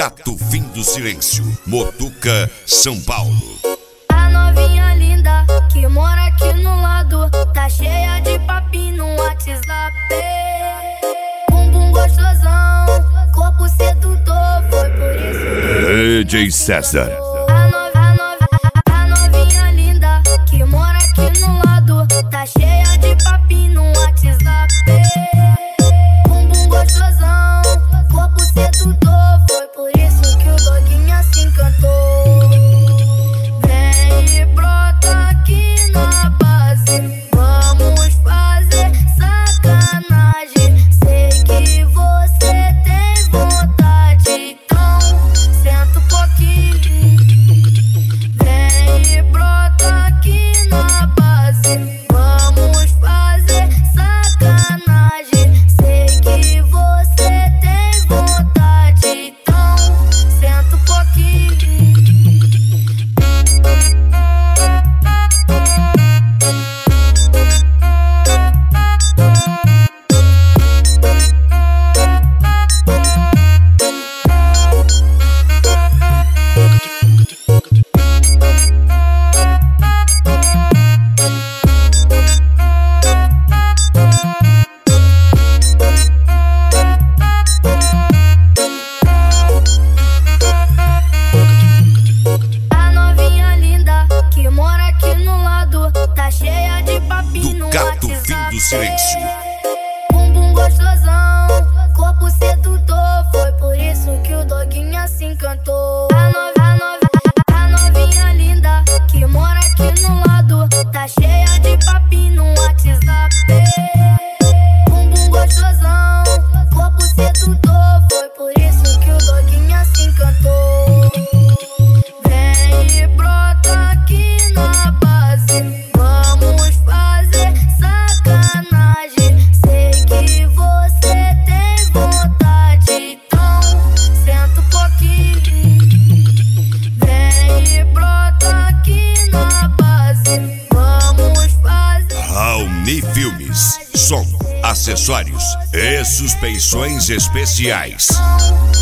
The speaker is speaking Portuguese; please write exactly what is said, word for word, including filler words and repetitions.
Gato Fim do Silêncio, Motuca, São Paulo. A novinha linda que mora aqui no lado tá cheia de papinho no WhatsApp. Bumbum gostosão, corpo sedutor, foi por isso que D J César. A, no, a, no, a novinha linda que mora aqui no lado tá cheia de papinho no WhatsApp. Bumbum gostosão, corpo sedutor, foi por isso que o doguinho se encantou. Vem e brota aqui na base, vamos fazer sacanagem. Sei que você tem vontade, então senta um pouquinho. Vem e brota aqui na base, vamos fazer sacanagem. Sei que você tem vontade, então senta um pouquinho. A novinha linda que mora aqui no lado tá cheia de papinho Do no Gato WhatsApp. Fim do Silêncio. Bumbum gostosão, corpo sedutor, foi por isso que o doguinho se encantou. A, no, a, no, a novinha linda que mora aqui no lado tá cheia de papinho no WhatsApp. Bumbum gostosão, corpo sedutor, foi por isso que o doguinho se encantou. Vem e brota aqui na base, vamos fazer sacanagem. Sei que você tem vontade, então senta um pouquinho. Vem e brota aqui na base, vamos fazer. Raoni Filmes, som, acessórios e suspensões especiais.